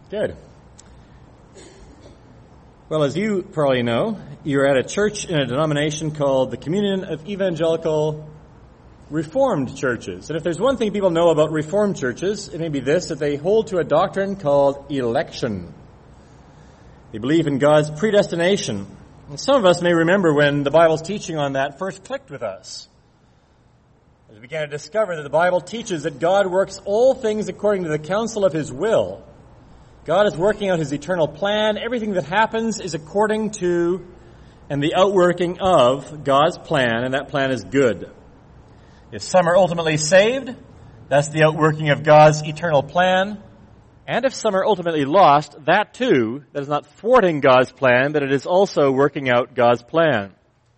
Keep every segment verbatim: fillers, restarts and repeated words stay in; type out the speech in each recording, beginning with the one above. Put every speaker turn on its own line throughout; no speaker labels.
Good. Well, as you probably know, you're at a church in a denomination called the Communion of Evangelical Reformed Churches. And if there's one thing people know about Reformed churches, it may be this, that they hold to a doctrine called election. They believe in God's predestination. And some of us may remember when the Bible's teaching on that first clicked with us. As we began to discover that the Bible teaches that God works all things according to the counsel of His will. God is working out His eternal plan. Everything that happens is according to and the outworking of God's plan, and that plan is good. If some are ultimately saved, that's the outworking of God's eternal plan. And if some are ultimately lost, that too, that is not thwarting God's plan, but it is also working out God's plan.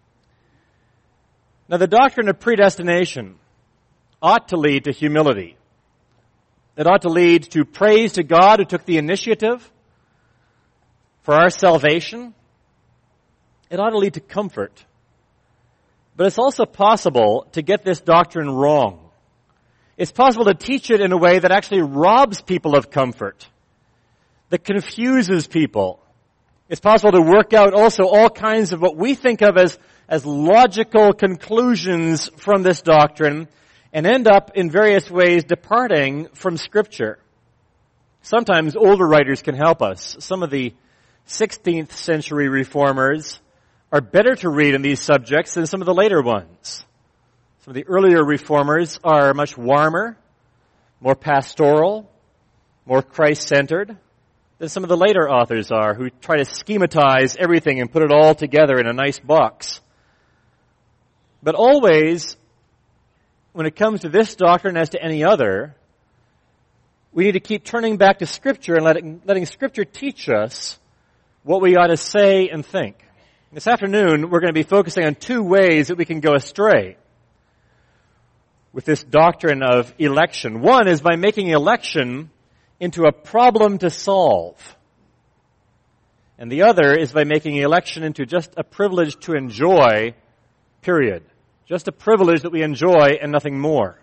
Now, the doctrine of predestination ought to lead to humility. It ought to lead to praise to God who took the initiative for our salvation. It ought to lead to comfort. But it's also possible to get this doctrine wrong. It's possible to teach it in a way that actually robs people of comfort, that confuses people. It's possible to work out also all kinds of what we think of as, as logical conclusions from this doctrine and end up in various ways departing from Scripture. Sometimes older writers can help us. Some of the sixteenth century reformers are better to read in these subjects than some of the later ones. Some of the earlier reformers are much warmer, more pastoral, more Christ-centered than some of the later authors are, who try to schematize everything and put it all together in a nice box. But always, when it comes to this doctrine as to any other, we need to keep turning back to Scripture and letting, letting Scripture teach us what we ought to say and think. This afternoon, we're going to be focusing on two ways that we can go astray with this doctrine of election. One is by making election into a problem to solve. And the other is by making election into just a privilege to enjoy, period. Just a privilege that we enjoy and nothing more.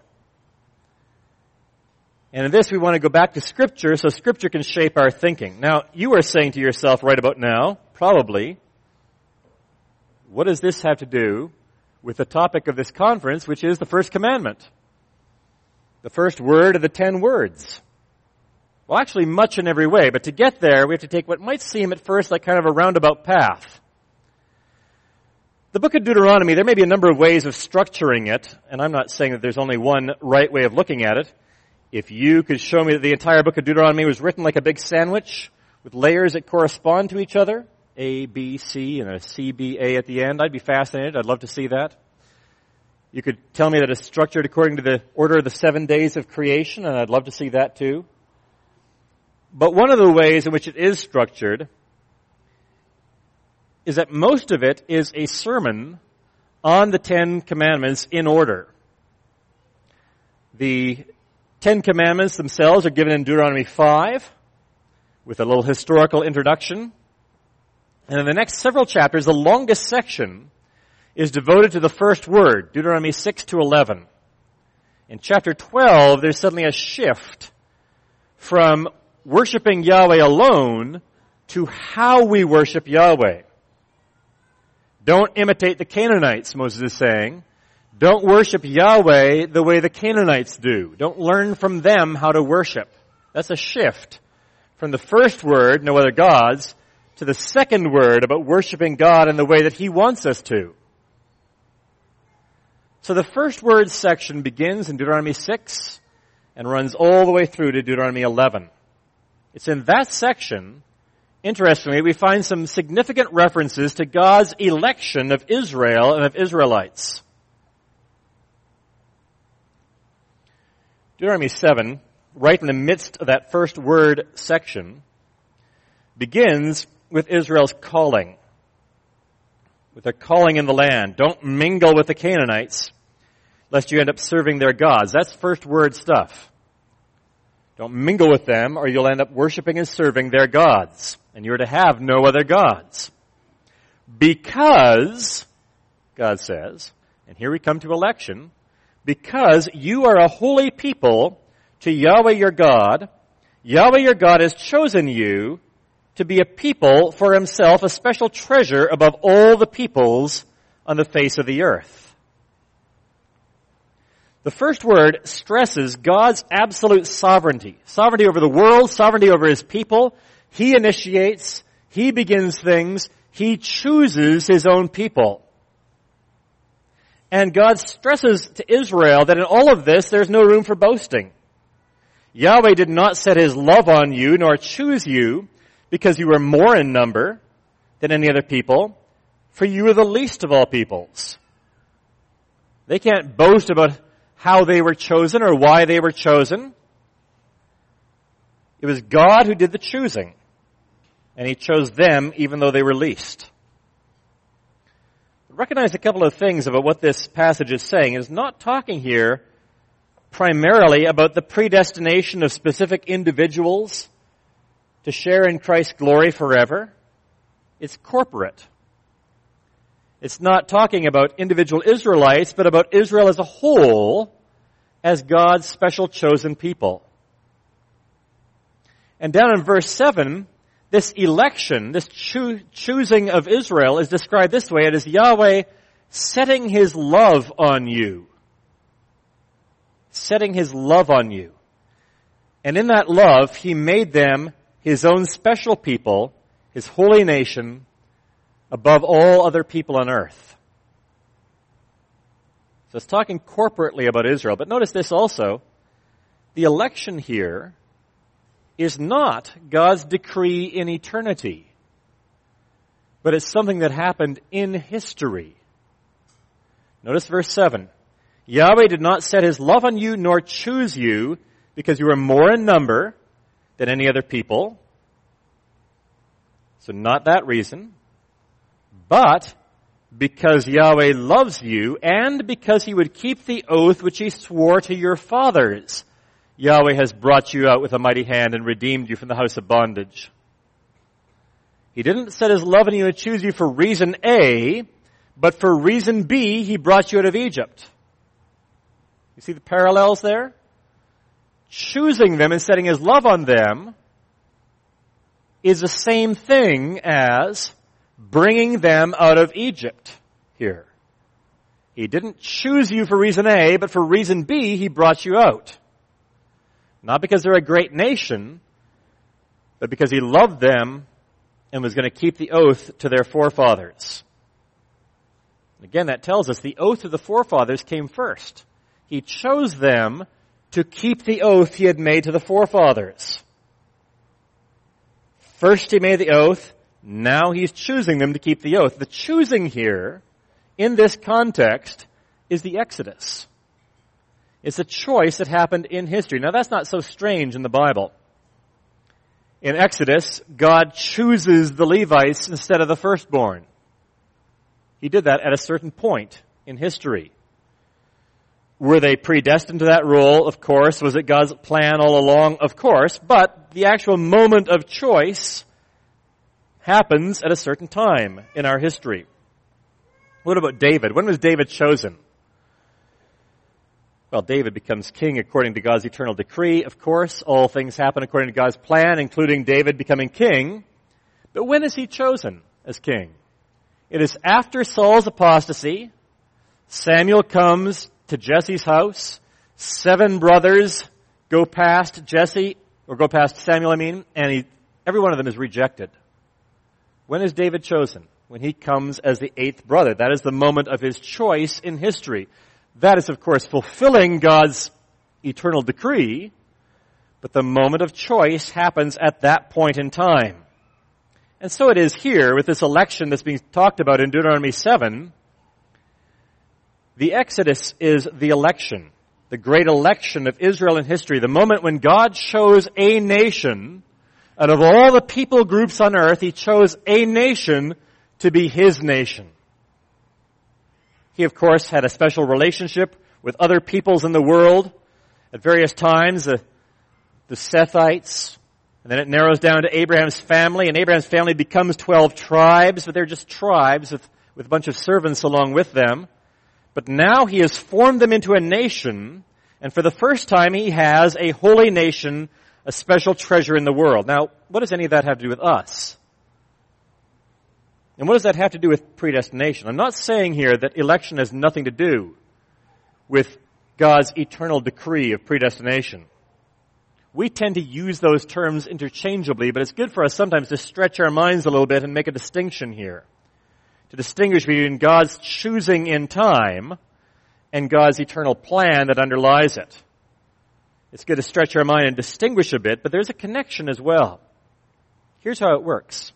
And in this, we want to go back to Scripture so Scripture can shape our thinking. Now, you are saying to yourself right about now, probably, what does this have to do with the topic of this conference, which is the first commandment? The first word of the ten words. Well, actually, much in every way. But to get there, we have to take what might seem at first like kind of a roundabout path. The book of Deuteronomy, there may be a number of ways of structuring it, and I'm not saying that there's only one right way of looking at it. If you could show me that the entire book of Deuteronomy was written like a big sandwich with layers that correspond to each other, A, B, C, and a C, B, A at the end, I'd be fascinated. I'd love to see that. You could tell me that it's structured according to the order of the seven days of creation, and I'd love to see that too. But one of the ways in which it is structured is that most of it is a sermon on the Ten Commandments in order. The Ten Commandments themselves are given in Deuteronomy five with a little historical introduction. And in the next several chapters, the longest section is devoted to the first word, Deuteronomy six to eleven. In chapter twelve, there's suddenly a shift from worshiping Yahweh alone to how we worship Yahweh. Don't imitate the Canaanites, Moses is saying. Don't worship Yahweh the way the Canaanites do. Don't learn from them how to worship. That's a shift from the first word, no other gods, to the second word about worshiping God in the way that He wants us to. So the first word section begins in Deuteronomy six and runs all the way through to Deuteronomy eleven. It's in that section, interestingly, we find some significant references to God's election of Israel and of Israelites. Deuteronomy seven, right in the midst of that first word section, begins with Israel's calling. With their calling in the land. Don't mingle with the Canaanites, lest you end up serving their gods. That's first word stuff. Don't mingle with them, or you'll end up worshiping and serving their gods. And you're to have no other gods. Because, God says, and here we come to election, because you are a holy people to Yahweh your God, Yahweh your God has chosen you to be a people for himself, a special treasure above all the peoples on the face of the earth. The first word stresses God's absolute sovereignty. Sovereignty over the world, sovereignty over his people. He initiates, he begins things, he chooses his own people. And God stresses to Israel that in all of this there's no room for boasting. Yahweh did not set his love on you nor choose you because you were more in number than any other people, for you are the least of all peoples. They can't boast about how they were chosen or why they were chosen. It was God who did the choosing, and he chose them even though they were least. Recognize a couple of things about what this passage is saying. It is not talking here primarily about the predestination of specific individuals to share in Christ's glory forever. It's corporate. It's not talking about individual Israelites, but about Israel as a whole, as God's special chosen people. And down in verse seven, this election, this choo- choosing of Israel is described this way. It is Yahweh setting his love on you. Setting his love on you. And in that love, he made them his own special people, his holy nation, above all other people on earth. So it's talking corporately about Israel. But notice this also. The election here is not God's decree in eternity, but it's something that happened in history. Notice verse seven. Yahweh did not set his love on you nor choose you because you were more in number than any other people. So not that reason, but because Yahweh loves you and because he would keep the oath which he swore to your fathers. Yahweh has brought you out with a mighty hand and redeemed you from the house of bondage. He didn't set his love on you and choose you for reason A, but for reason B, he brought you out of Egypt. You see the parallels there? Choosing them and setting his love on them is the same thing as bringing them out of Egypt here. He didn't choose you for reason A, but for reason B, he brought you out. Not because they're a great nation, but because he loved them and was going to keep the oath to their forefathers. Again, that tells us the oath of the forefathers came first. He chose them to keep the oath he had made to the forefathers. First he made the oath, now he's choosing them to keep the oath. The choosing here, in this context, is the Exodus. It's a choice that happened in history. Now that's not so strange in the Bible. In Exodus, God chooses the Levites instead of the firstborn. He did that at a certain point in history. Were they predestined to that role? Of course. Was it God's plan all along? Of course. But the actual moment of choice happens at a certain time in our history. What about David? When was David chosen? Well, David becomes king according to God's eternal decree. Of course, all things happen according to God's plan, including David becoming king. But when is he chosen as king? It is after Saul's apostasy. Samuel comes to Jesse's house. Seven brothers go past Jesse, or go past Samuel, I mean, and he, every one of them is rejected. When is David chosen? When he comes as the eighth brother. That is the moment of his choice in history. That is, of course, fulfilling God's eternal decree, but the moment of choice happens at that point in time. And so it is here with this election that's being talked about in Deuteronomy seven. The Exodus is the election, the great election of Israel in history, the moment when God chose a nation. Out of all the people groups on earth, he chose a nation to be his nation. He, of course, had a special relationship with other peoples in the world at various times, the, the Sethites, and then it narrows down to Abraham's family, and Abraham's family becomes twelve tribes, but they're just tribes with, with a bunch of servants along with them. But now he has formed them into a nation, and for the first time he has a holy nation a special treasure in the world. Now, what does any of that have to do with us? And what does that have to do with predestination? I'm not saying here that election has nothing to do with God's eternal decree of predestination. We tend to use those terms interchangeably, but it's good for us sometimes to stretch our minds a little bit and make a distinction here. To distinguish between God's choosing in time and God's eternal plan that underlies it. It's good to stretch our mind and distinguish a bit, but there's a connection as well. Here's how it works.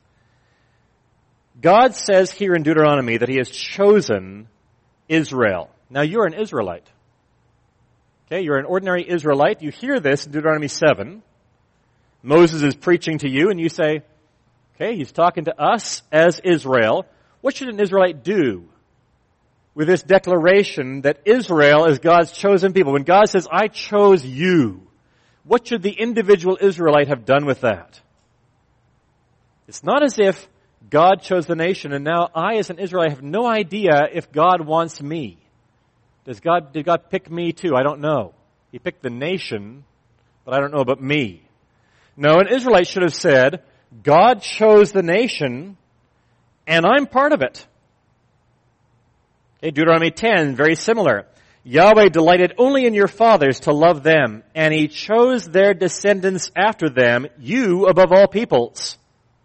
God says here in Deuteronomy that He has chosen Israel. Now you're an Israelite. Okay, you're an ordinary Israelite. You hear this in Deuteronomy seven. Moses is preaching to you and you say, okay, he's talking to us as Israel. What should an Israelite do with this declaration that Israel is God's chosen people? When God says, I chose you, what should the individual Israelite have done with that? It's not as if God chose the nation and now I as an Israelite have no idea if God wants me. Does God, did God pick me too? I don't know. He picked the nation, but I don't know about me. No, an Israelite should have said, God chose the nation and I'm part of it. Okay, Deuteronomy ten, very similar. Yahweh delighted only in your fathers to love them, and He chose their descendants after them, you above all peoples.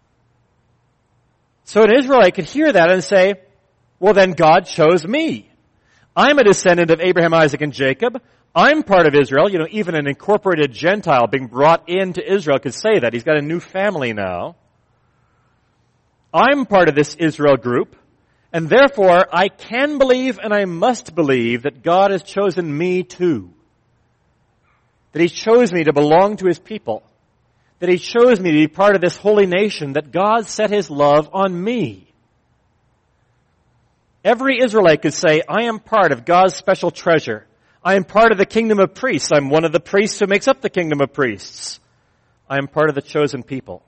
So an Israelite could hear that and say, well then God chose me. I'm a descendant of Abraham, Isaac, and Jacob. I'm part of Israel. You know, even an incorporated Gentile being brought into Israel could say that. He's got a new family now. I'm part of this Israel group. And therefore, I can believe and I must believe that God has chosen me too. That He chose me to belong to His people. That He chose me to be part of this holy nation. That God set His love on me. Every Israelite could say, I am part of God's special treasure. I am part of the kingdom of priests. I'm one of the priests who makes up the kingdom of priests. I am part of the chosen people.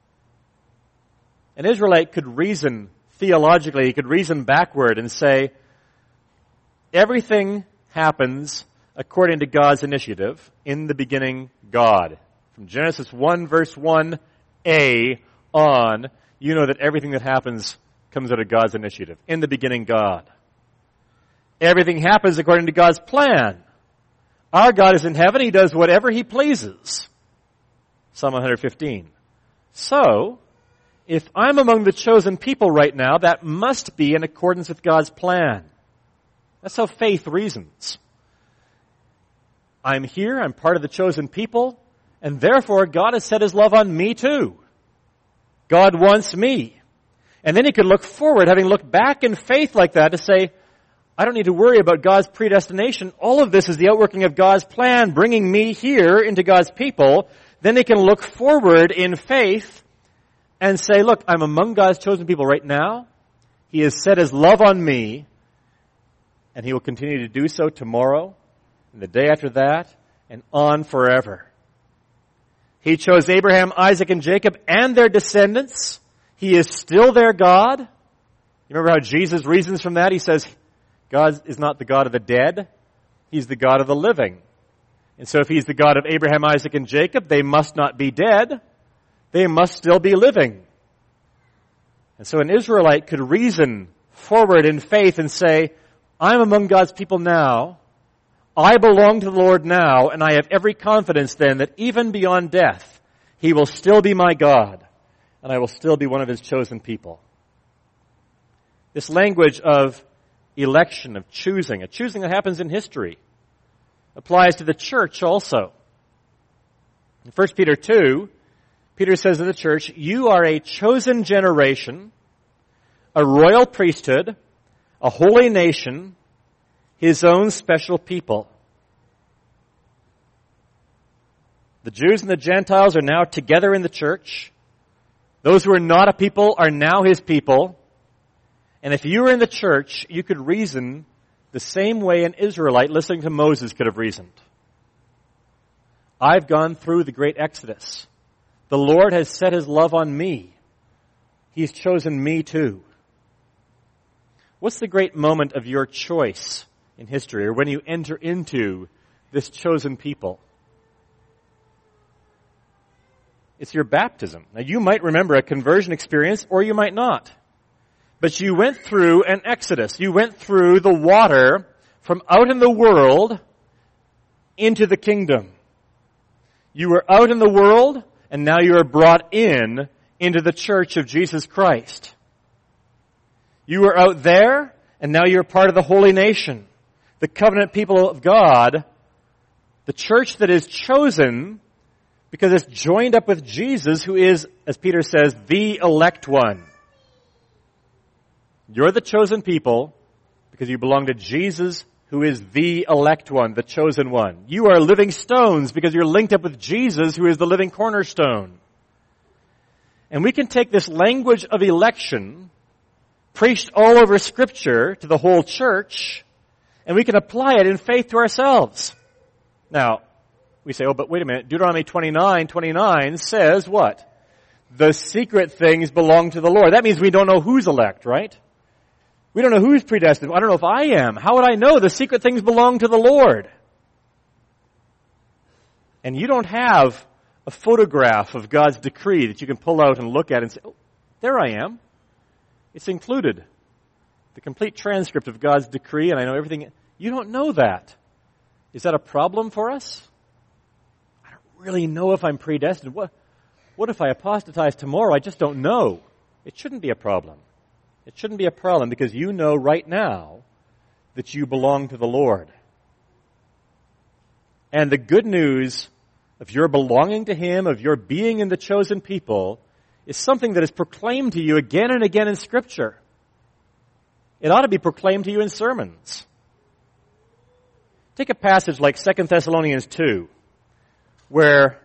An Israelite could reason theologically, he could reason backward and say, everything happens according to God's initiative. In the beginning, God. From Genesis one verse one a on, you know that everything that happens comes out of God's initiative. In the beginning, God. Everything happens according to God's plan. Our God is in heaven. He does whatever He pleases. Psalm one fifteen. So, if I'm among the chosen people right now, that must be in accordance with God's plan. That's how faith reasons. I'm here, I'm part of the chosen people, and therefore God has set His love on me too. God wants me. And then he could look forward, having looked back in faith like that, to say, I don't need to worry about God's predestination. All of this is the outworking of God's plan, bringing me here into God's people. Then he can look forward in faith and say, look, I'm among God's chosen people right now. He has set His love on me, and He will continue to do so tomorrow, and the day after that, and on forever. He chose Abraham, Isaac, and Jacob and their descendants. He is still their God. You remember how Jesus reasons from that? He says, God is not the God of the dead. He's the God of the living. And so if He's the God of Abraham, Isaac, and Jacob, they must not be dead. They must still be living. And so an Israelite could reason forward in faith and say, I'm among God's people now. I belong to the Lord now, and I have every confidence then that even beyond death, He will still be my God, and I will still be one of His chosen people. This language of election, of choosing, a choosing that happens in history, applies to the church also. In First Peter two, Peter says to the church, you are a chosen generation, a royal priesthood, a holy nation, His own special people. The Jews and the Gentiles are now together in the church. Those who are not a people are now His people. And if you were in the church, you could reason the same way an Israelite listening to Moses could have reasoned. I've gone through the great Exodus. The Lord has set His love on me. He's chosen me too. What's the great moment of your choice in history, or when you enter into this chosen people? It's your baptism. Now, you might remember a conversion experience, or you might not. But you went through an exodus. You went through the water from out in the world into the kingdom. You were out in the world, and now you are brought in into the church of Jesus Christ. You were out there, and now you're part of the holy nation, the covenant people of God, the church that is chosen because it's joined up with Jesus, who is, as Peter says, the elect one. You're the chosen people because you belong to Jesus, who is the elect one, the chosen one. You are living stones because you're linked up with Jesus, who is the living cornerstone. And we can take this language of election, preached all over Scripture to the whole church, and we can apply it in faith to ourselves. Now, we say, oh, but wait a minute, Deuteronomy twenty-nine twenty-nine says what? The secret things belong to the Lord. That means we don't know who's elect, right? We don't know who's predestined. I don't know if I am. How would I know? The secret things belong to the Lord. And you don't have a photograph of God's decree that you can pull out and look at and say, oh, there I am. It's included. The complete transcript of God's decree, and I know everything. You don't know that. Is that a problem for us? I don't really know if I'm predestined. What, what if I apostatize tomorrow? I just don't know. It shouldn't be a problem. It shouldn't be a problem because you know right now that you belong to the Lord. And the good news of your belonging to Him, of your being in the chosen people, is something that is proclaimed to you again and again in Scripture. It ought to be proclaimed to you in sermons. Take a passage like Second Thessalonians two, where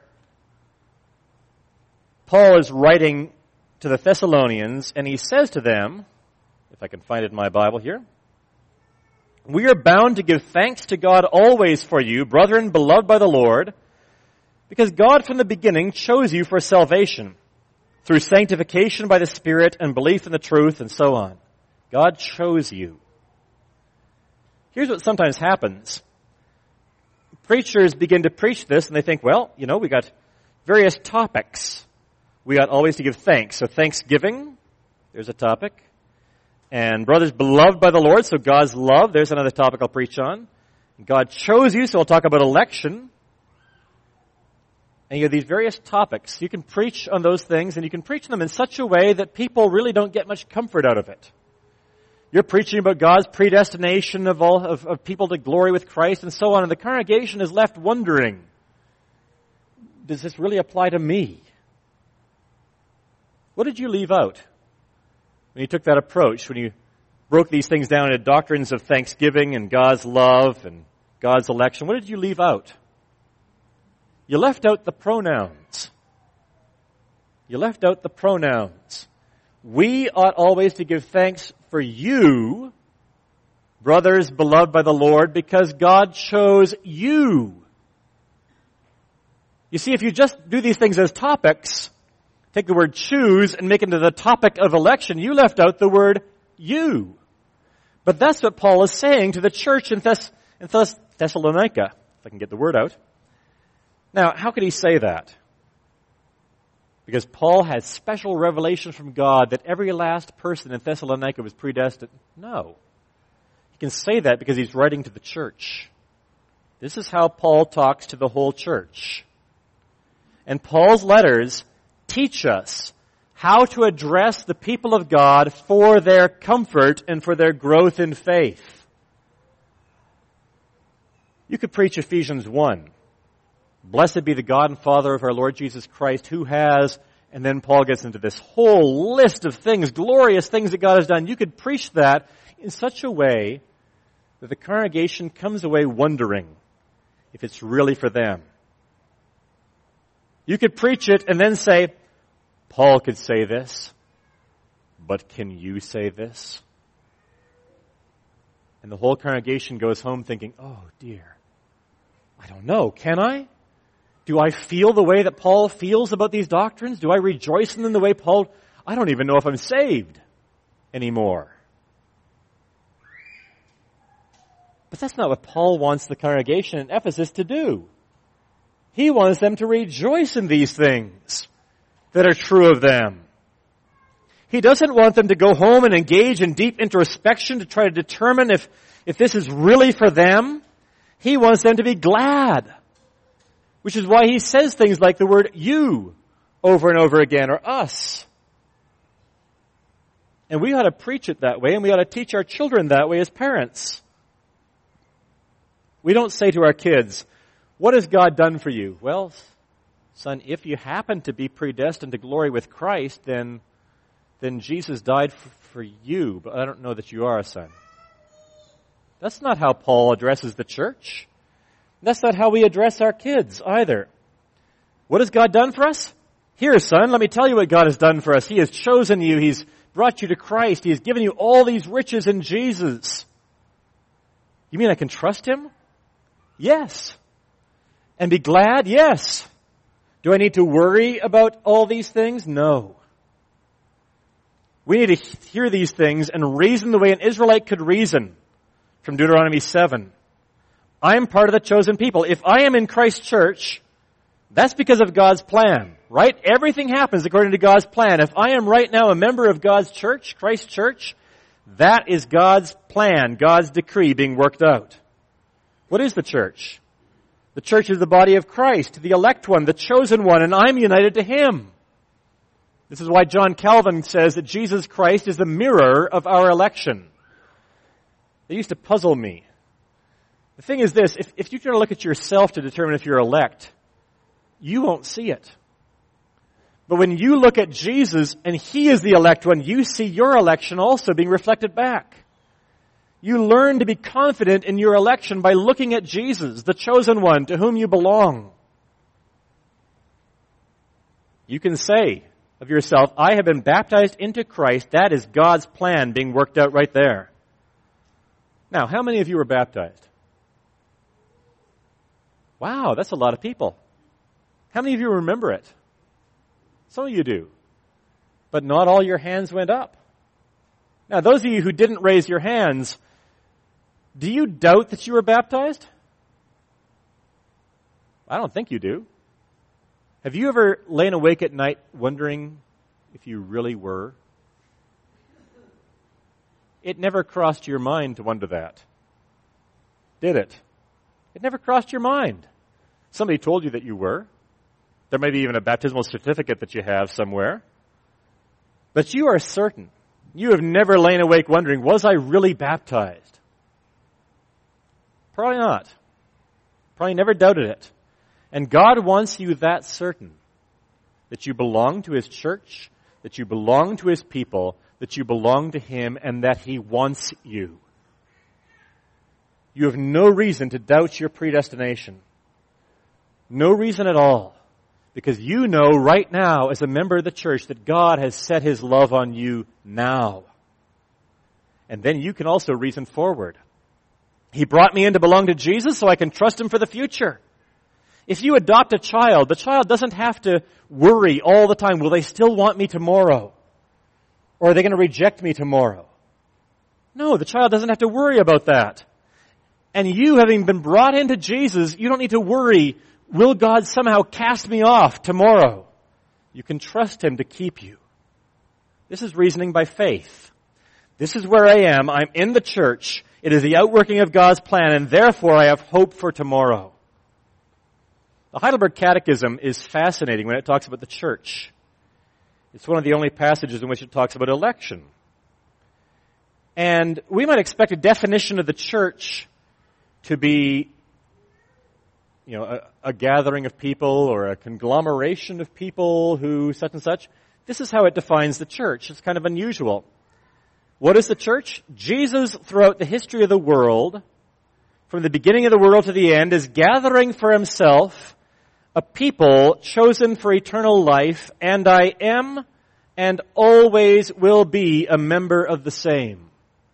Paul is writing to the Thessalonians, and he says to them, if I can find it in my Bible here, we are bound to give thanks to God always for you, brethren, beloved by the Lord, because God from the beginning chose you for salvation, through sanctification by the Spirit and belief in the truth, and so on. God chose you. Here's what sometimes happens. Preachers begin to preach this, and they think, well, you know, we got various topics. We got always to give thanks. So thanksgiving, there's a topic. And brothers beloved by the Lord, so God's love, there's another topic I'll preach on. God chose you, so I'll talk about election. And you have these various topics. You can preach on those things, and you can preach them in such a way that people really don't get much comfort out of it. You're preaching about God's predestination of all of, of people to glory with Christ and so on, and the congregation is left wondering, does this really apply to me? What did you leave out when you took that approach, when you broke these things down into doctrines of thanksgiving and God's love and God's election? What did you leave out? You left out the pronouns. You left out the pronouns. We ought always to give thanks for you, brothers beloved by the Lord, because God chose you. You see, if you just do these things as topics, take the word choose and make it into the topic of election, you left out the word you. But that's what Paul is saying to the church in, Thess- in Thess- Thessalonica, if I can get the word out. Now, how could he say that? Because Paul had special revelation from God that every last person in Thessalonica was predestined. No. He can say that because he's writing to the church. This is how Paul talks to the whole church. And Paul's letters teach us how to address the people of God for their comfort and for their growth in faith. You could preach Ephesians one. Blessed be the God and Father of our Lord Jesus Christ, who has, and then Paul gets into this whole list of things, glorious things that God has done. You could preach that in such a way that the congregation comes away wondering if it's really for them. You could preach it and then say, Paul could say this, but can you say this? And the whole congregation goes home thinking, oh dear, I don't know, can I? Do I feel the way that Paul feels about these doctrines? Do I rejoice in them the way Paul? I don't even know if I'm saved anymore. But that's not what Paul wants the congregation in Ephesus to do. He wants them to rejoice in these things. that are true of them. He doesn't want them to go home and engage in deep introspection to try to determine if, if this is really for them. He wants them to be glad. Which is why he says things like the word you over and over again, or us. And we ought to preach it that way, and we ought to teach our children that way as parents. We don't say to our kids, what has God done for you? Well, son, if you happen to be predestined to glory with Christ, then, then Jesus died for, for you, but I don't know that you are a son. That's not how Paul addresses the church. That's not how we address our kids either. What has God done for us? Here, son, let me tell you what God has done for us. He has chosen you. He's brought you to Christ. He has given you all these riches in Jesus. You mean I can trust Him? Yes. And be glad? Yes. Do I need to worry about all these things? No. We need to hear these things and reason the way an Israelite could reason from Deuteronomy seven. I am part of the chosen people. If I am in Christ's church, that's because of God's plan, right? Everything happens according to God's plan. If I am right now a member of God's church, Christ's church, that is God's plan, God's decree being worked out. What is the church? The church is the body of Christ, the elect one, the chosen one, and I'm united to Him. This is why John Calvin says that Jesus Christ is the mirror of our election. It used to puzzle me. The thing is this, if, if you try to look at yourself to determine if you're elect, you won't see it. But when you look at Jesus and He is the elect one, you see your election also being reflected back. You learn to be confident in your election by looking at Jesus, the chosen one to whom you belong. You can say of yourself, I have been baptized into Christ. That is God's plan being worked out right there. Now, how many of you were baptized? Wow, that's a lot of people. How many of you remember it? Some of you do. But not all your hands went up. Now, those of you who didn't raise your hands, do you doubt that you were baptized? I don't think you do. Have you ever lain awake at night wondering if you really were? It never crossed your mind to wonder that, did it? It never crossed your mind. Somebody told you that you were. There may be even a baptismal certificate that you have somewhere. But you are certain. You have never lain awake wondering, was I really baptized? Probably not. Probably never doubted it. And God wants you that certain that you belong to His church, that you belong to His people, that you belong to Him, and that He wants you. You have no reason to doubt your predestination. No reason at all. Because you know right now as a member of the church that God has set His love on you now. And then you can also reason forward. He brought me in to belong to Jesus so I can trust Him for the future. If you adopt a child, the child doesn't have to worry all the time, will they still want me tomorrow? Or are they going to reject me tomorrow? No, the child doesn't have to worry about that. And you, having been brought into Jesus, you don't need to worry, will God somehow cast me off tomorrow? You can trust Him to keep you. This is reasoning by faith. This is where I am. I'm in the church. It is the outworking of God's plan, and therefore I have hope for tomorrow. The Heidelberg Catechism is fascinating when it talks about the church. It's one of the only passages in which it talks about election. And we might expect a definition of the church to be, you know, a, a gathering of people or a conglomeration of people who such and such. This is how it defines the church. It's kind of unusual. What is the church? Jesus, throughout the history of the world, from the beginning of the world to the end, is gathering for Himself a people chosen for eternal life, and I am and always will be a member of the same.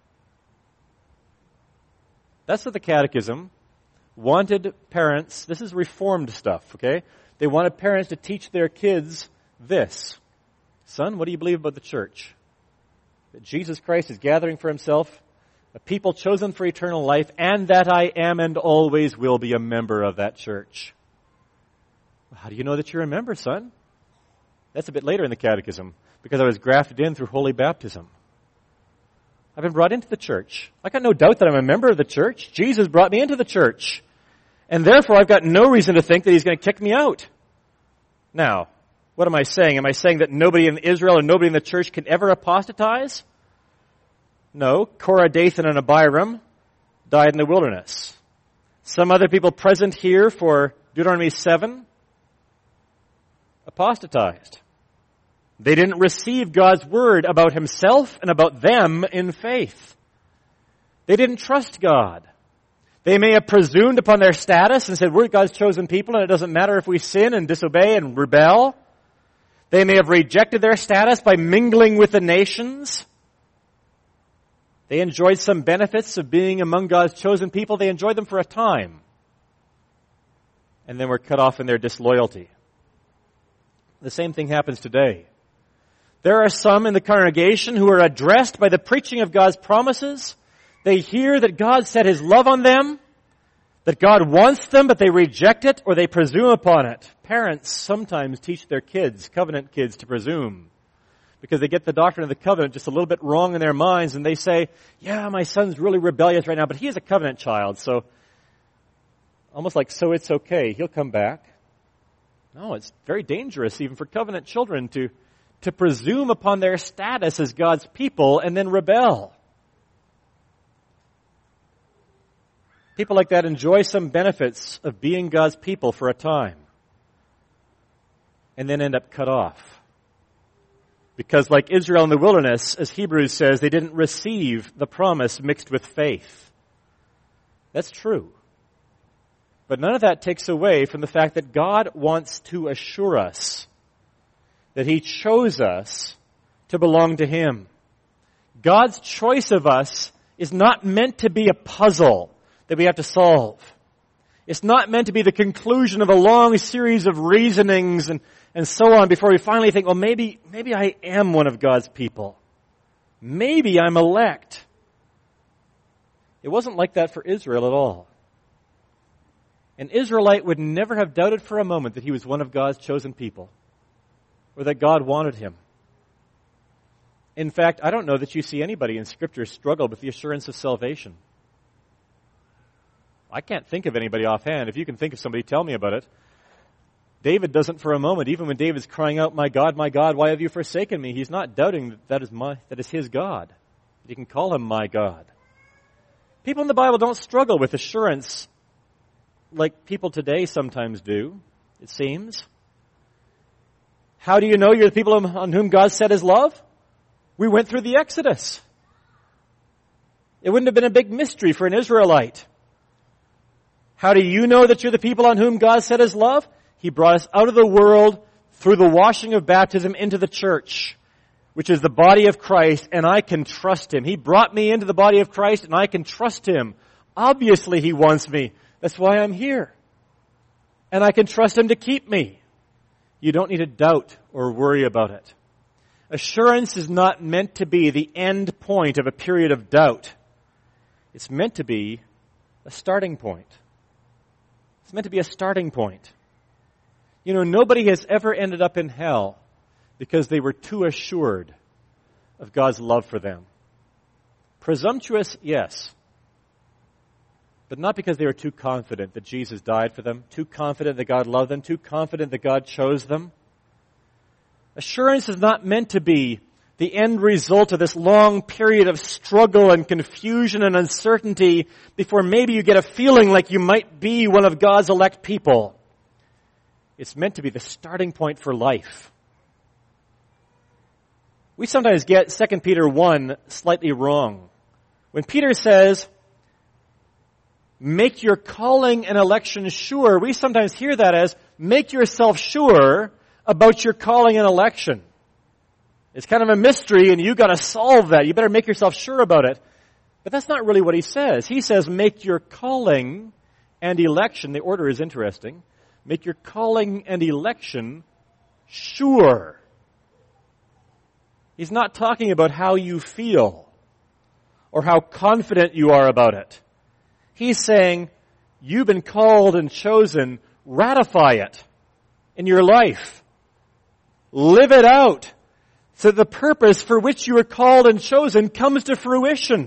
That's what the Catechism wanted parents, this is Reformed stuff, okay? They wanted parents to teach their kids this. Son, what do you believe about the church? That Jesus Christ is gathering for Himself a people chosen for eternal life, and that I am and always will be a member of that church. How do you know that you're a member, son? That's a bit later in the catechism, because I was grafted in through holy baptism. I've been brought into the church. I got no doubt that I'm a member of the church. Jesus brought me into the church. And therefore, I've got no reason to think that he's going to kick me out. Now, what am I saying? Am I saying that nobody in Israel and nobody in the church can ever apostatize? No. Korah, Dathan, and Abiram died in the wilderness. Some other people present here for Deuteronomy seven apostatized. They didn't receive God's word about himself and about them in faith. They didn't trust God. They may have presumed upon their status and said, we're God's chosen people and it doesn't matter if we sin and disobey and rebel. They may have rejected their status by mingling with the nations. They enjoyed some benefits of being among God's chosen people. They enjoyed them for a time. And then were cut off in their disloyalty. The same thing happens today. There are some in the congregation who are addressed by the preaching of God's promises. They hear that God set his love on them, that God wants them, but they reject it or they presume upon it. Parents sometimes teach their kids, covenant kids, to presume, because they get the doctrine of the covenant just a little bit wrong in their minds, and they say, yeah, my son's really rebellious right now, but he is a covenant child, so almost like, so it's okay, he'll come back. No, it's very dangerous even for covenant children to to presume upon their status as God's people and then rebel. People like that enjoy some benefits of being God's people for a time and then end up cut off. Because like Israel in the wilderness, as Hebrews says, they didn't receive the promise mixed with faith. That's true. But none of that takes away from the fact that God wants to assure us that he chose us to belong to him. God's choice of us is not meant to be a puzzle that we have to solve. It's not meant to be the conclusion of a long series of reasonings and, and so on before we finally think, well, maybe, maybe I am one of God's people. Maybe I'm elect. It wasn't like that for Israel at all. An Israelite would never have doubted for a moment that he was one of God's chosen people, or that God wanted him. In fact, I don't know that you see anybody in Scripture struggle with the assurance of salvation. I can't think of anybody offhand. If you can think of somebody, tell me about it. David doesn't for a moment. Even when David's crying out, my God, my God, why have you forsaken me? He's not doubting that that is, my, that is his God. You can call him my God. People in the Bible don't struggle with assurance like people today sometimes do, it seems. How do you know you're the people on whom God set his love? We went through the Exodus. It wouldn't have been a big mystery for an Israelite. How do you know that you're the people on whom God set his love? He brought us out of the world through the washing of baptism into the church, which is the body of Christ, and I can trust him. He brought me into the body of Christ, and I can trust him. Obviously, he wants me. That's why I'm here. And I can trust him to keep me. You don't need to doubt or worry about it. Assurance is not meant to be the end point of a period of doubt. It's meant to be a starting point. It's meant to be a starting point. You know, nobody has ever ended up in hell because they were too assured of God's love for them. Presumptuous, yes. But not because they were too confident that Jesus died for them, too confident that God loved them, too confident that God chose them. Assurance is not meant to be the end result of this long period of struggle and confusion and uncertainty before maybe you get a feeling like you might be one of God's elect people. It's meant to be the starting point for life. We sometimes get Second Peter one slightly wrong. When Peter says, make your calling and election sure, we sometimes hear that as, make yourself sure about your calling and election. It's kind of a mystery and you got to solve that. You better make yourself sure about it. But that's not really what he says. He says, make your calling and election, the order is interesting, make your calling and election sure. He's not talking about how you feel or how confident you are about it. He's saying, you've been called and chosen, ratify it in your life. Live it out so the purpose for which you were called and chosen comes to fruition.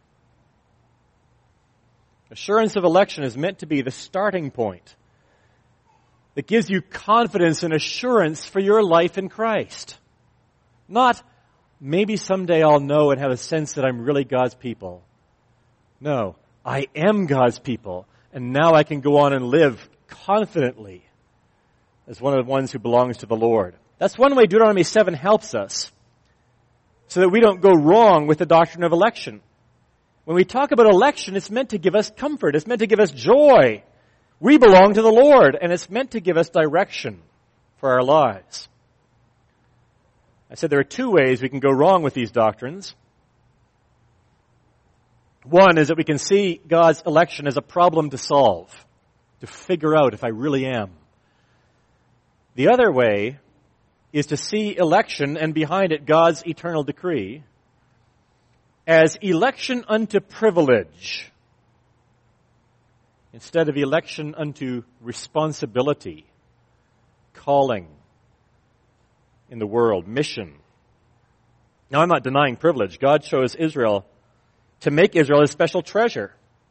Assurance of election is meant to be the starting point that gives you confidence and assurance for your life in Christ. Not, maybe someday I'll know and have a sense that I'm really God's people. No, I am God's people, and now I can go on and live confidently as one of the ones who belongs to the Lord. That's one way Deuteronomy seven helps us, so that we don't go wrong with the doctrine of election. When we talk about election, it's meant to give us comfort. It's meant to give us joy. We belong to the Lord, and it's meant to give us direction for our lives. I said there are two ways we can go wrong with these doctrines. One is that we can see God's election as a problem to solve, to figure out if I really am. The other way is to see election, and behind it God's eternal decree, as election unto privilege instead of election unto responsibility, calling in the world, mission. Now, I'm not denying privilege. God chose Israel to make Israel a special treasure.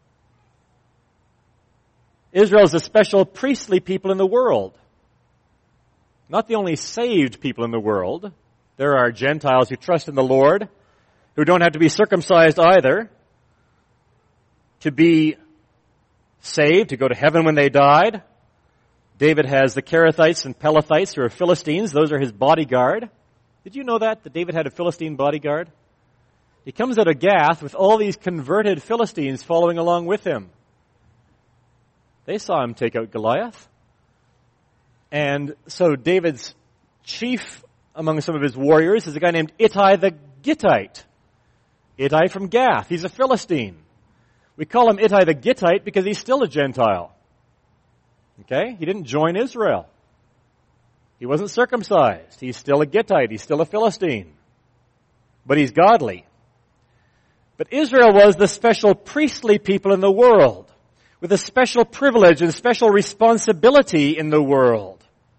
Israel is a special priestly people in the world. Not the only saved people in the world. There are Gentiles who trust in the Lord, who don't have to be circumcised either, to be saved, to go to heaven when they died. David has the Kerethites and Pelethites, who are Philistines. Those are his bodyguard. Did you know that, that David had a Philistine bodyguard? He comes out of Gath with all these converted Philistines following along with him. They saw him take out Goliath. And so David's chief among some of his warriors is a guy named Ittai the Gittite. Ittai from Gath. He's a Philistine. We call him Ittai the Gittite because he's still a Gentile. Okay? He didn't join Israel. He wasn't circumcised. He's still a Gittite. He's still a Philistine. But he's godly. But Israel was the special priestly people in the world, with a special privilege and special responsibility in the world.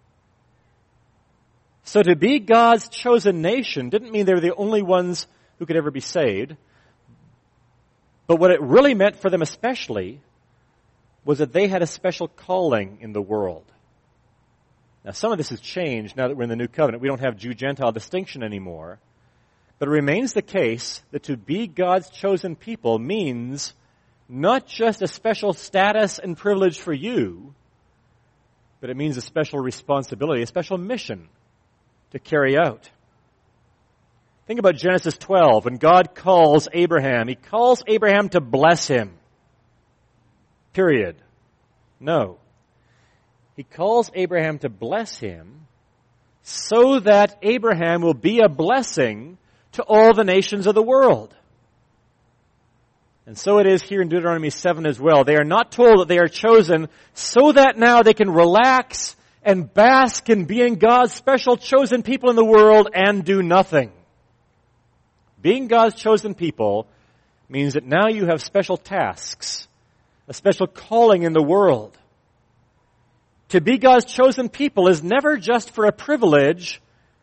So to be God's chosen nation didn't mean they were the only ones who could ever be saved. But what it really meant for them especially was that they had a special calling in the world. Now, some of this has changed now that we're in the New Covenant. We don't have Jew-Gentile distinction anymore. But it remains the case that to be God's chosen people means not just a special status and privilege for you, but it means a special responsibility, a special mission to carry out. Think about Genesis twelve. When God calls Abraham, He calls Abraham to bless him. Period. No. He calls Abraham to bless him so that Abraham will be a blessing to all the nations of the world. And so it is here in Deuteronomy seven as well. They are not told that they are chosen so that now they can relax and bask in being God's special chosen people in the world and do nothing. Being God's chosen people means that now you have special tasks, a special calling in the world. To be God's chosen people is never just for a privilege,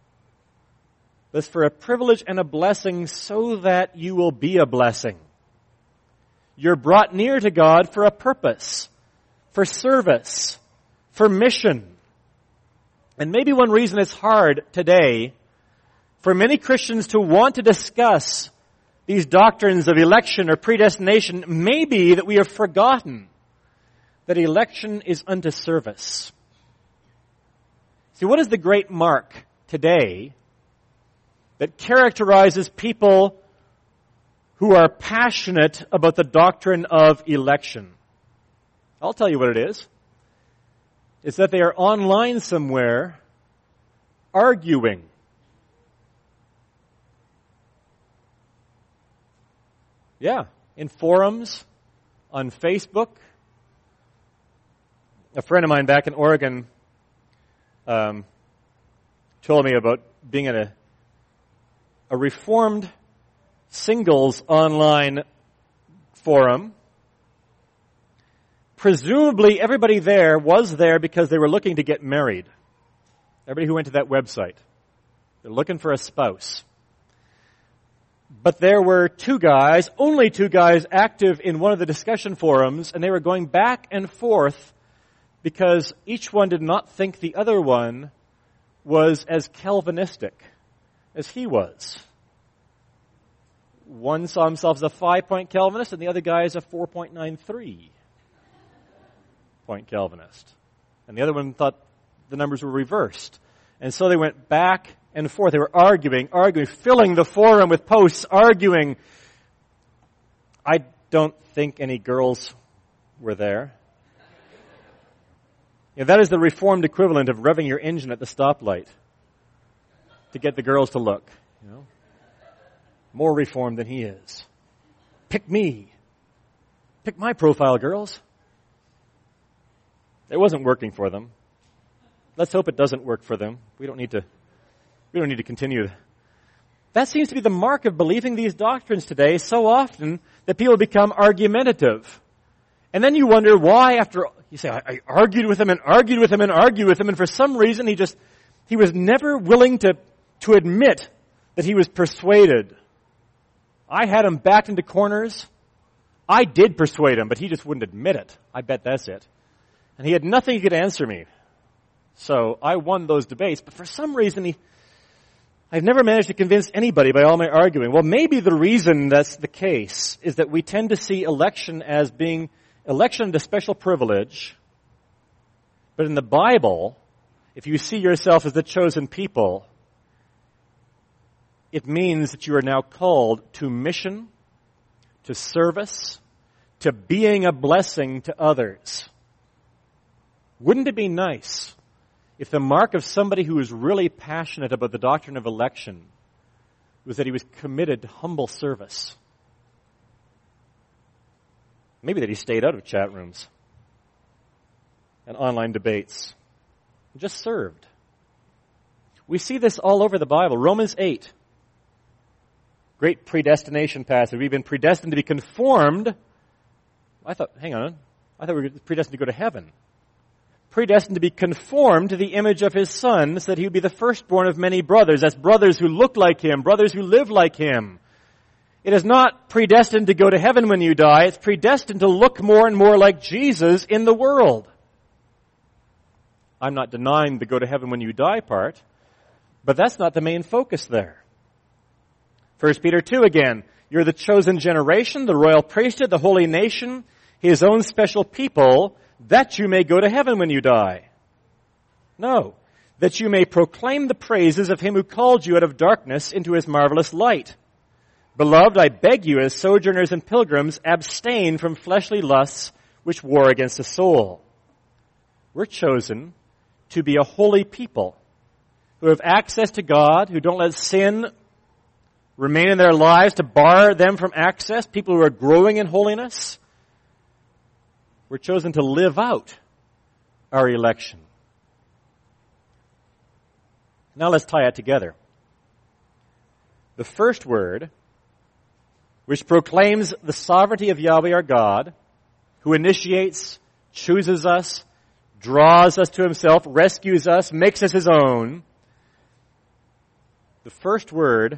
but it's for a privilege and a blessing so that you will be a blessing. You're brought near to God for a purpose, for service, for mission. And maybe one reason it's hard today for many Christians to want to discuss these doctrines of election or predestination may be that we have forgotten that election is unto service. See, what is the great mark today that characterizes people who are passionate about the doctrine of election? I'll tell you what it is. It's that they are online somewhere arguing. Yeah, in forums, on Facebook. A friend of mine back in Oregon um, told me about being in a, a Reformed singles online forum. Presumably everybody there was there because they were looking to get married. Everybody who went to that website. They're looking for a spouse. But there were two guys, only two guys active in one of the discussion forums, and they were going back and forth because each one did not think the other one was as Calvinistic as he was. One saw himself as a five-point Calvinist, and the other guy as a four point nine three point Calvinist. And the other one thought the numbers were reversed. And so they went back and forth. They were arguing, arguing, filling the forum with posts, arguing. I don't think any girls were there. You know, that is the Reformed equivalent of revving your engine at the stoplight to get the girls to look. You know, more Reformed than he is. Pick me. Pick my profile, girls. It wasn't working for them. Let's hope it doesn't work for them. We don't need to, we don't need to continue. That seems to be the mark of believing these doctrines today so often that people become argumentative. And then you wonder why after, you say, I, I argued with him and argued with him and argued with him, and for some reason he just, he was never willing to, to admit that he was persuaded. I had him backed into corners. I did persuade him, but he just wouldn't admit it. I bet that's it. And he had nothing he could answer me. So I won those debates, but for some reason he, I've never managed to convince anybody by all my arguing. Well, maybe the reason that's the case is that we tend to see election as being election a special privilege. But in the Bible, if you see yourself as the chosen people, it means that you are now called to mission, to service, to being a blessing to others. Wouldn't it be nice if the mark of somebody who is really passionate about the doctrine of election was that he was committed to humble service? Maybe that he stayed out of chat rooms and online debates and just served. We see this all over the Bible. Romans eight. Great predestination passage. We've been predestined to be conformed. I thought, hang on. I thought we were predestined to go to heaven. Predestined to be conformed to the image of his Son, so that he would be the firstborn of many brothers. That's brothers who look like him, brothers who live like him. It is not predestined to go to heaven when you die. It's predestined to look more and more like Jesus in the world. I'm not denying the go to heaven when you die part, but that's not the main focus there. First Peter two again. You're the chosen generation, the royal priesthood, the holy nation, his own special people, that you may go to heaven when you die. No, that you may proclaim the praises of him who called you out of darkness into his marvelous light. Beloved, I beg you, as sojourners and pilgrims, abstain from fleshly lusts which war against the soul. We're chosen to be a holy people who have access to God, who don't let sin remain in their lives to bar them from access, people who are growing in holiness. We're chosen to live out our election. Now let's tie it together. The first word, which proclaims the sovereignty of Yahweh our God, who initiates, chooses us, draws us to himself, rescues us, makes us his own. The first word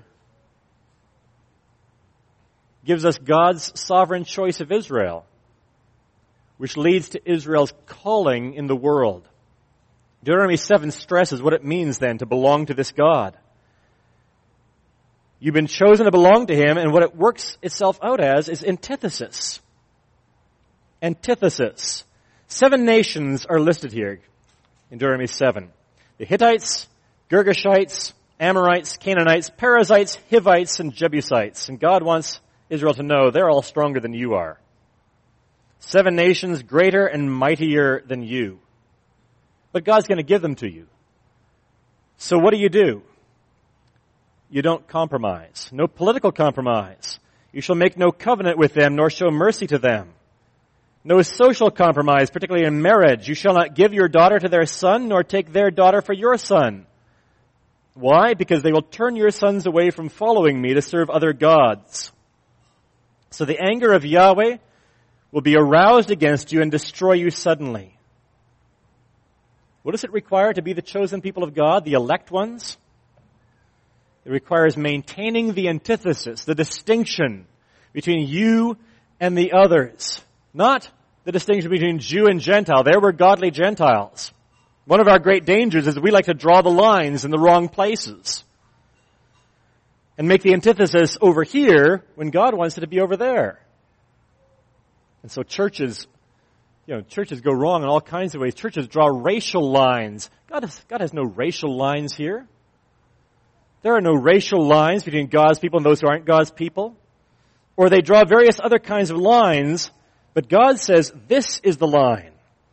gives us God's sovereign choice of Israel, which leads to Israel's calling in the world. Deuteronomy seven stresses what it means then to belong to this God. You've been chosen to belong to him, and what it works itself out as is antithesis. Antithesis. Seven nations are listed here in Deuteronomy seven. The Hittites, Girgashites, Amorites, Canaanites, Perizzites, Hivites, and Jebusites. And God wants Israel to know they're all stronger than you are. Seven nations greater and mightier than you. But God's going to give them to you. So what do you do? You don't compromise. No political compromise. You shall make no covenant with them, nor show mercy to them. No social compromise, particularly in marriage. You shall not give your daughter to their son, nor take their daughter for your son. Why? Because they will turn your sons away from following me to serve other gods. So the anger of Yahweh will be aroused against you and destroy you suddenly. What does it require to be the chosen people of God, the elect ones? It requires maintaining the antithesis, the distinction between you and the others. Not the distinction between Jew and Gentile. There were godly Gentiles. One of our great dangers is that we like to draw the lines in the wrong places and make the antithesis over here when God wants it to be over there. And so churches, you know, churches go wrong in all kinds of ways. Churches draw racial lines. God has, God has no racial lines here. There are no racial lines between God's people and those who aren't God's people. Or they draw various other kinds of lines, but God says, this is the line.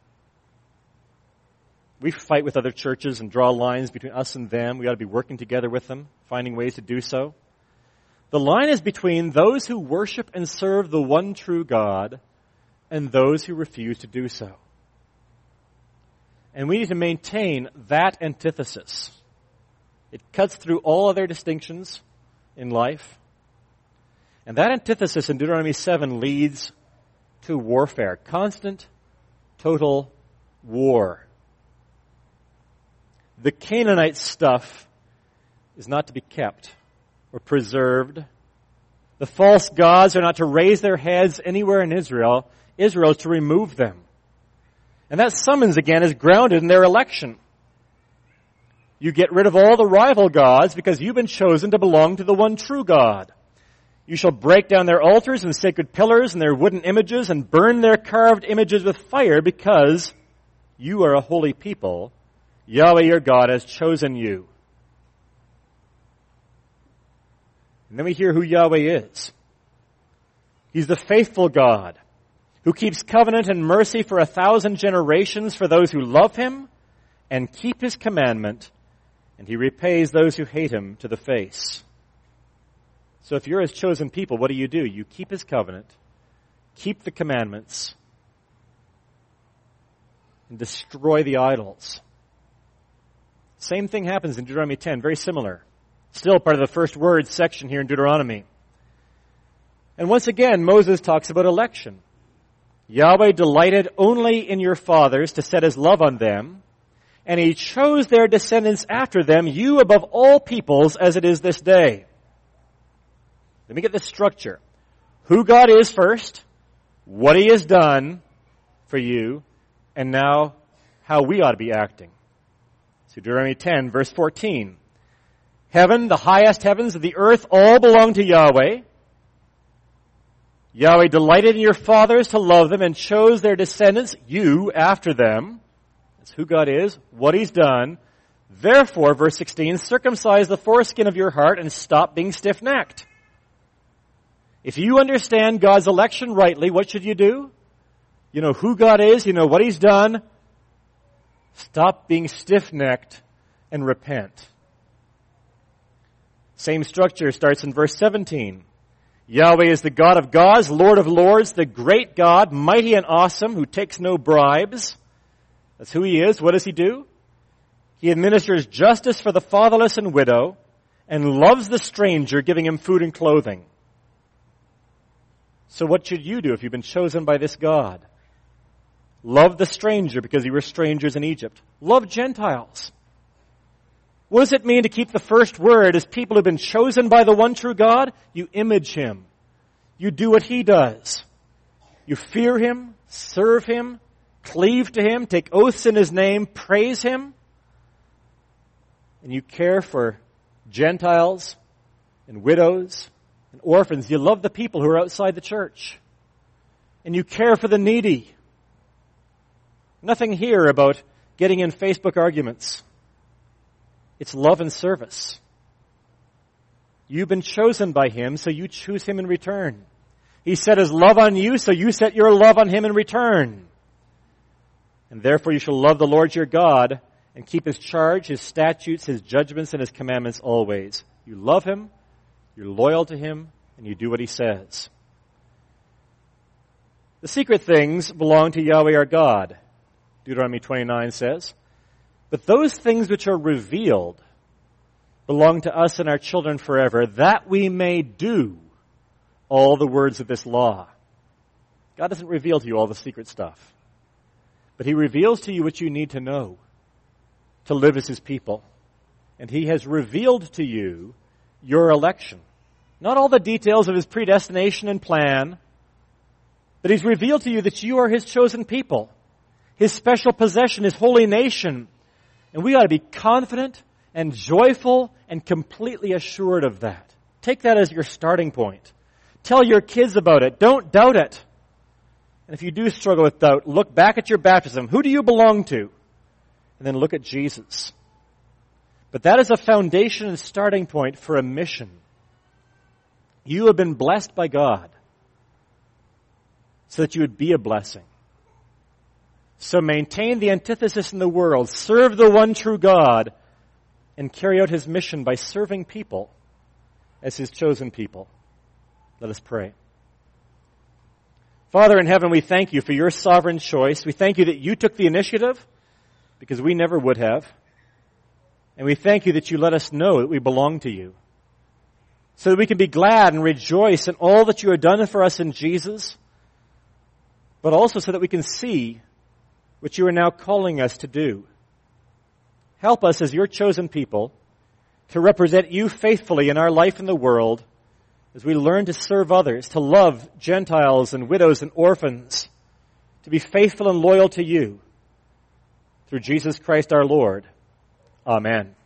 We fight with other churches and draw lines between us and them. We ought to be working together with them, finding ways to do so. The line is between those who worship and serve the one true God and those who refuse to do so. And we need to maintain that antithesis. It cuts through all other distinctions in life. And that antithesis in Deuteronomy seven leads to warfare, constant, total war. The Canaanite stuff is not to be kept or preserved. The false gods are not to raise their heads anywhere in Israel. Israel is to remove them. And that summons, again, is grounded in their election. You get rid of all the rival gods because you've been chosen to belong to the one true God. You shall break down their altars and sacred pillars and their wooden images and burn their carved images with fire because you are a holy people. Yahweh your God has chosen you. And then we hear who Yahweh is. He's the faithful God who keeps covenant and mercy for a thousand generations for those who love him and keep his commandment, and he repays those who hate him to the face. So if you're his chosen people, what do you do? You keep his covenant, keep the commandments, and destroy the idols. Same thing happens in Deuteronomy ten, very similar. Still part of the first word section here in Deuteronomy. And once again, Moses talks about election. Yahweh delighted only in your fathers to set his love on them, and he chose their descendants after them, you above all peoples, as it is this day. Let me get this structure. Who God is first, what he has done for you, and now how we ought to be acting. So Deuteronomy ten, verse fourteen. Heaven, the highest heavens of the earth, all belong to Yahweh. Yahweh delighted in your fathers to love them and chose their descendants, you, after them. That's who God is, what he's done. Therefore, verse sixteen, circumcise the foreskin of your heart and stop being stiff-necked. If you understand God's election rightly, what should you do? You know who God is, you know what he's done. Stop being stiff-necked and repent. Same structure starts in verse seventeen. Yahweh is the God of gods, Lord of lords, the great God, mighty and awesome, who takes no bribes. That's who he is. What does he do? He administers justice for the fatherless and widow and loves the stranger, giving him food and clothing. So what should you do if you've been chosen by this God? Love the stranger because you were strangers in Egypt. Love Gentiles. What does it mean to keep the first word as people who've been chosen by the one true God? You image him. You do what he does. You fear him, serve him, cleave to him, take oaths in his name, praise him. And you care for Gentiles and widows and orphans. You love the people who are outside the church. And you care for the needy. Nothing here about getting in Facebook arguments. It's love and service. You've been chosen by him, so you choose him in return. He set his love on you, so you set your love on him in return. And therefore you shall love the Lord your God and keep his charge, his statutes, his judgments, and his commandments always. You love him, you're loyal to him, and you do what he says. The secret things belong to Yahweh our God, Deuteronomy twenty-nine says. But those things which are revealed belong to us and our children forever, that we may do all the words of this law. God doesn't reveal to you all the secret stuff. But he reveals to you what you need to know to live as his people. And he has revealed to you your election. Not all the details of his predestination and plan, but he's revealed to you that you are his chosen people, his special possession, his holy nation. And we ought to be confident and joyful and completely assured of that. Take that as your starting point. Tell your kids about it. Don't doubt it. And if you do struggle with doubt, look back at your baptism. Who do you belong to? And then look at Jesus. But that is a foundation and starting point for a mission. You have been blessed by God so that you would be a blessing. So maintain the antithesis in the world, serve the one true God, and carry out his mission by serving people as his chosen people. Let us pray. Father in heaven, we thank you for your sovereign choice. We thank you that you took the initiative because we never would have. And we thank you that you let us know that we belong to you, so that we can be glad and rejoice in all that you have done for us in Jesus, but also so that we can see what you are now calling us to do. Help us as your chosen people to represent you faithfully in our life in the world as we learn to serve others, to love Gentiles and widows and orphans, to be faithful and loyal to you. Through Jesus Christ our Lord. Amen.